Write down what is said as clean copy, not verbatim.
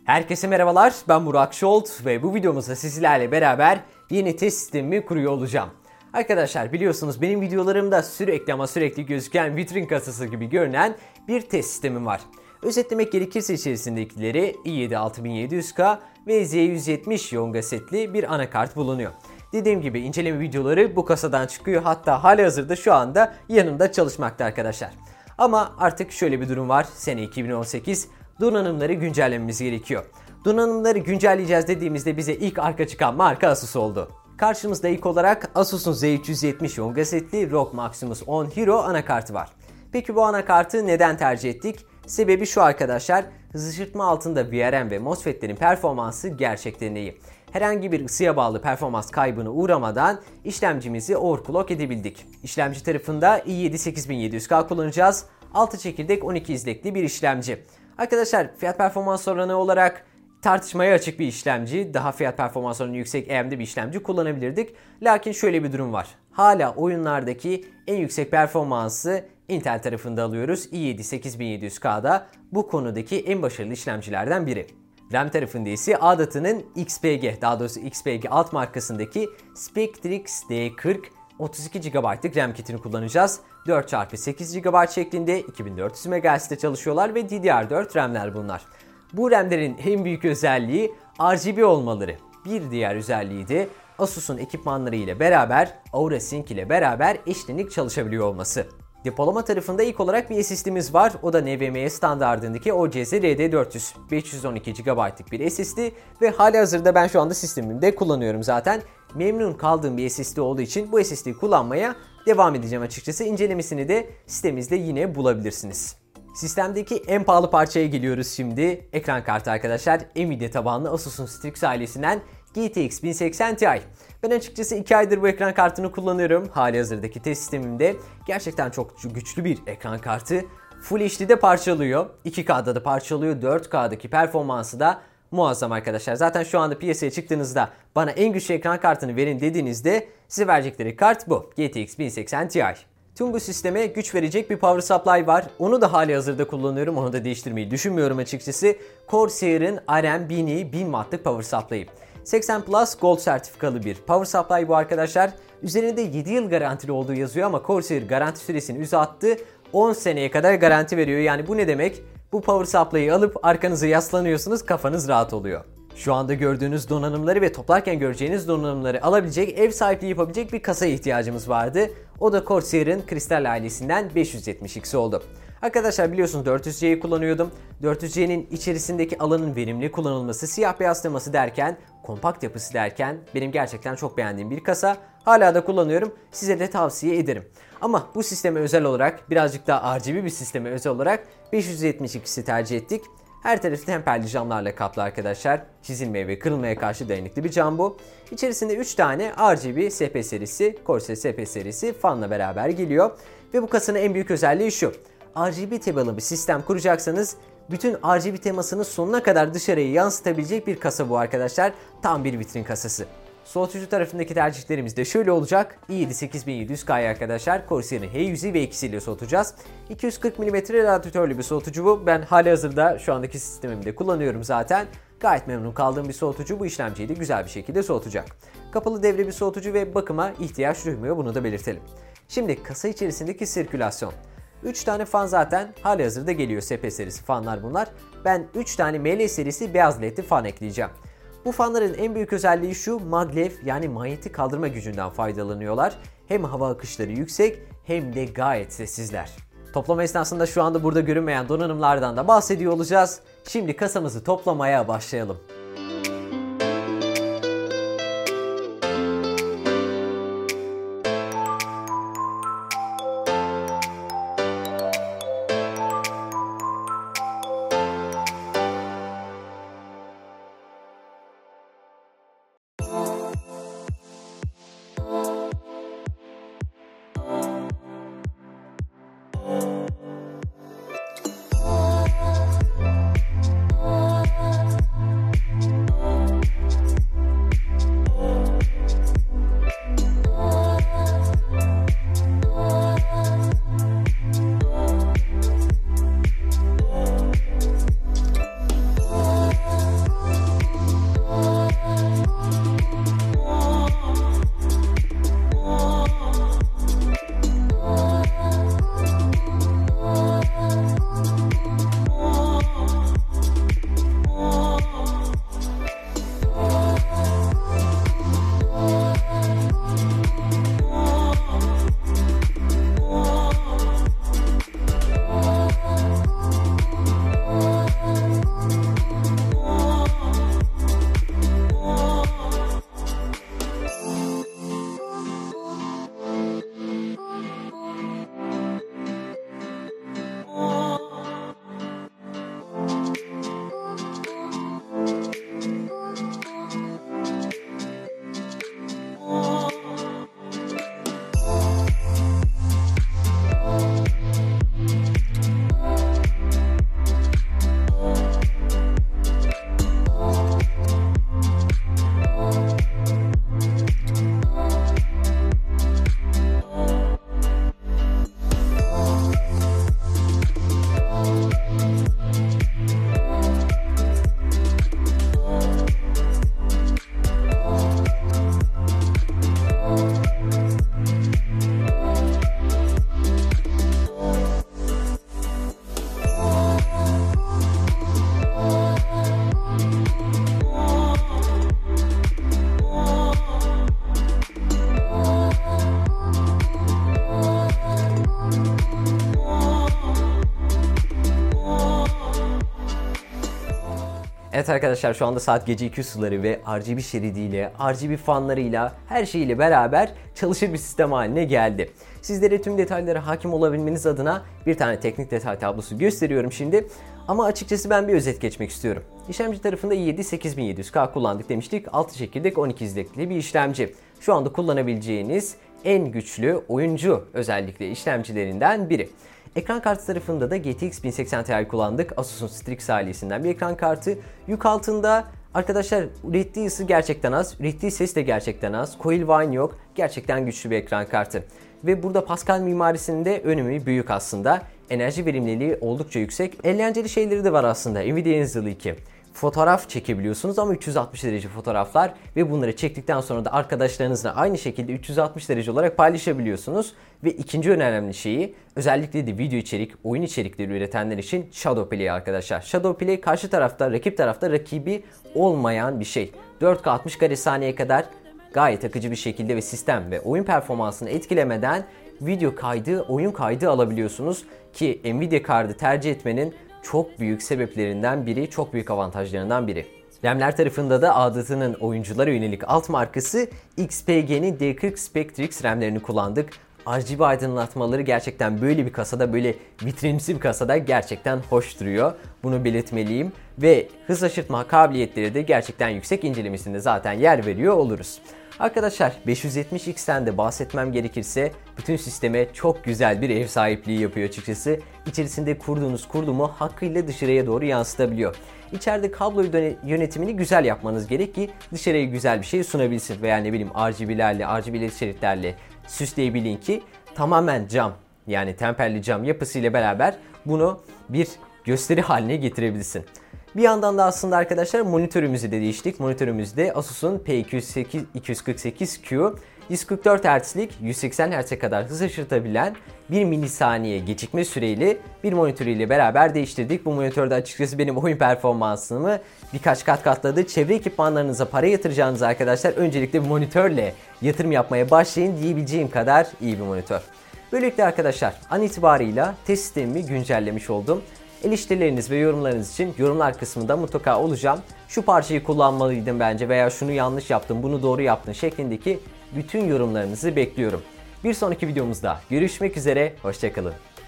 Herkese merhabalar, ben Burak Şolt ve bu videomuzda sizlerle beraber yeni test sistemimi kuruyor olacağım. Arkadaşlar biliyorsunuz benim videolarımda sürekli gözüken vitrin kasası gibi görünen bir test sistemim var. Özetlemek gerekirse içerisindekileri i7 6700K ve Z170 Yonga setli bir anakart bulunuyor. Dediğim gibi inceleme videoları bu kasadan çıkıyor, hatta halihazırda şu anda yanımda çalışmakta arkadaşlar. Ama artık şöyle bir durum var, sene 2018, donanımları güncellememiz gerekiyor. Donanımları güncelleyeceğiz dediğimizde bize ilk arka çıkan marka Asus oldu. Karşımızda ilk olarak Asus'un Z370 Yonga setli ROG Maximus 10 Hero anakartı var. Peki bu anakartı neden tercih ettik? Sebebi şu arkadaşlar, hızlı altında VRM ve MOSFET'lerin performansı gerçekten iyi. Herhangi bir ısıya bağlı performans kaybına uğramadan işlemcimizi overclock edebildik. İşlemci tarafında i7 8700K kullanacağız. 6 çekirdek 12 izlekli bir işlemci. Arkadaşlar fiyat performans oranı olarak tartışmaya açık bir işlemci, daha fiyat performans oranı yüksek AMD bir işlemci kullanabilirdik. Lakin şöyle bir durum var. Hala oyunlardaki en yüksek performansı Intel tarafında alıyoruz. i7 8700K'da bu konudaki en başarılı işlemcilerden biri. RAM tarafında ise Adata'nın XPG, daha doğrusu XPG alt markasındaki Spectrix D40 32 GB'lık RAM kitini kullanacağız. 4x8 GB şeklinde 2400 MHz'de çalışıyorlar ve DDR4 RAM'ler bunlar. Bu RAM'lerin en büyük özelliği RGB olmaları. Bir diğer özelliği de Asus'un ekipmanları ile beraber, Aura Sync ile beraber eşlenik çalışabiliyor olması. Depolama tarafında ilk olarak bir SSD'miz var. O da NVMe standardındaki OCZ RD400. 512 GB'lık bir SSD ve halihazırda ben şu anda sistemimde kullanıyorum zaten. Memnun kaldığım bir SSD olduğu için bu SSD'yi kullanmaya devam edeceğim açıkçası. İncelemesini de sitemizde yine bulabilirsiniz. Sistemdeki en pahalı parçaya geliyoruz şimdi. Ekran kartı arkadaşlar. Nvidia tabanlı Asus'un Strix ailesinden GTX 1080 Ti. Ben açıkçası 2 aydır bu ekran kartını kullanıyorum. Halihazırdaki test sistemimde gerçekten çok güçlü bir ekran kartı. Full HD'de parçalıyor, 2K'da da parçalıyor, 4K'daki performansı da muazzam arkadaşlar. Zaten şu anda piyasaya çıktığınızda bana en güçlü ekran kartını verin dediğinizde size verecekleri kart bu. GTX 1080 Ti. Tüm bu sisteme güç verecek bir power supply var. Onu da halihazırda kullanıyorum. Onu da değiştirmeyi düşünmüyorum açıkçası. Corsair'ın RM1000'i 1000 wattlık power supply'ı. 80 Plus Gold sertifikalı bir power supply bu arkadaşlar. Üzerinde 7 yıl garantili olduğu yazıyor ama Corsair garanti süresini uzattı. 10 seneye kadar garanti veriyor. Yani bu ne demek? Bu power supply'ı alıp arkanıza yaslanıyorsunuz, kafanız rahat oluyor. Şu anda gördüğünüz donanımları ve toplarken göreceğiniz donanımları alabilecek, ev sahipliği yapabilecek bir kasaya ihtiyacımız vardı. O da Corsair'ın Crystal ailesinden 570X oldu. Arkadaşlar biliyorsunuz 400C'yi kullanıyordum. 400C'nin içerisindeki alanın verimli kullanılması, siyah beyaz teması derken, kompakt yapısı derken benim gerçekten çok beğendiğim bir kasa. Hala da kullanıyorum. Size de tavsiye ederim. Ama bu sisteme özel olarak, birazcık daha RGB bir sisteme özel olarak 572'si tercih ettik. Her tarafı temperli camlarla kaplı arkadaşlar. Çizilmeye ve kırılmaya karşı dayanıklı bir cam bu. İçerisinde 3 tane RGB SP serisi, Corsair SP serisi fanla beraber geliyor. Ve bu kasanın en büyük özelliği şu. RGB temalı bir sistem kuracaksanız bütün RGB temasını sonuna kadar dışarıya yansıtabilecek bir kasa bu arkadaşlar. Tam bir vitrin kasası. Soğutucu tarafındaki tercihlerimiz de şöyle olacak. i7 8700K'yı arkadaşlar Corsair'in H100'i ve ikisiyle soğutacağız. 240 mm radyatörlü bir soğutucu bu. Ben halihazırda şu andaki sistemimde kullanıyorum zaten. Gayet memnun kaldığım bir soğutucu, bu işlemciyi de güzel bir şekilde soğutacak. Kapalı devre bir soğutucu ve bakıma ihtiyaç duymuyor, bunu da belirtelim. Şimdi kasa içerisindeki sirkülasyon. 3 tane fan zaten halihazırda geliyor, SP serisi fanlar bunlar. Ben 3 tane ML serisi beyaz ledli fan ekleyeceğim. Bu fanların en büyük özelliği şu, maglev yani manyetik kaldırma gücünden faydalanıyorlar. Hem hava akışları yüksek hem de gayet sessizler. Toplama esnasında şu anda burada görünmeyen donanımlardan da bahsediyor olacağız. Şimdi kasamızı toplamaya başlayalım. Evet arkadaşlar, şu anda saat gece 2 suları ve RGB şeridiyle, RGB fanlarıyla, her şeyiyle beraber çalışır bir sistem haline geldi. Sizlere tüm detaylara hakim olabilmeniz adına bir tane teknik detay tablosu gösteriyorum şimdi. Ama açıkçası ben bir özet geçmek istiyorum. İşlemci tarafında i7-8700K kullandık demiştik. 6 çekirdek 12 izlekli bir işlemci. Şu anda kullanabileceğiniz en güçlü oyuncu özellikle işlemcilerinden biri. Ekran kartı tarafında da GTX 1080 Ti kullandık. Asus'un Strix ailesinden bir ekran kartı. Yük altında arkadaşlar ürettiği ısı gerçekten az, ürettiği ses de gerçekten az. Coil whine yok. Gerçekten güçlü bir ekran kartı. Ve burada Pascal mimarisinde önemi büyük aslında. Enerji verimliliği oldukça yüksek. Eğlenceli şeyleri de var aslında. Nvidia Intel 2. Fotoğraf çekebiliyorsunuz ama 360 derece fotoğraflar ve bunları çektikten sonra da arkadaşlarınızla aynı şekilde 360 derece olarak paylaşabiliyorsunuz. Ve ikinci önemli şeyi, özellikle de video içerik, oyun içerikleri üretenler için Shadow Play arkadaşlar. Shadow Play karşı tarafta, rakip tarafta rakibi olmayan bir şey. 4K 60 kare saniye kadar gayet akıcı bir şekilde ve sistem ve oyun performansını etkilemeden video kaydı, oyun kaydı alabiliyorsunuz ki Nvidia kartı tercih etmenin çok büyük sebeplerinden biri, çok büyük avantajlarından biri. RAM'ler tarafında da Adat'ın oyunculara yönelik alt markası XPG'nin D40 Spectrix RAM'lerini kullandık. RGB aydınlatmaları gerçekten böyle bir kasada, böyle vitrinimsi bir kasada gerçekten hoş duruyor. Bunu belirtmeliyim. Ve hız aşırtma kabiliyetleri de gerçekten yüksek, incelemesinde zaten yer veriyor oluruz. Arkadaşlar 570X'ten de bahsetmem gerekirse bütün sisteme çok güzel bir ev sahipliği yapıyor açıkçası. İçerisinde kurduğunuz kurulumu hakkıyla dışarıya doğru yansıtabiliyor. İçeride kablo yönetimini güzel yapmanız gerek ki dışarıya güzel bir şey sunabilsin. Veya ne bileyim RGB'lerle, RGB şeritlerle süsleyebilin ki tamamen cam, yani temperli cam yapısıyla beraber bunu bir gösteri haline getirebilirsin. Bir yandan da aslında arkadaşlar monitörümüzü de değiştik. Monitörümüzde Asus'un P248Q 144 Hz'lik 180 Hz'e kadar hız aşırtabilen 1 milisaniye gecikme süreli bir monitörüyle beraber değiştirdik. Bu monitörde açıkçası benim oyun performansımı birkaç kat katladı. Çevre ekipmanlarınıza para yatıracağınız arkadaşlar öncelikle monitörle yatırım yapmaya başlayın diyebileceğim kadar iyi bir monitör. Böylelikle arkadaşlar an itibarıyla test sistemimi güncellemiş oldum. Eleştirileriniz ve yorumlarınız için yorumlar kısmında mutlaka olacağım. Şu parçayı kullanmalıydım bence veya şunu yanlış yaptım, bunu doğru yaptın şeklindeki bütün yorumlarınızı bekliyorum. Bir sonraki videomuzda görüşmek üzere, hoşça kalın.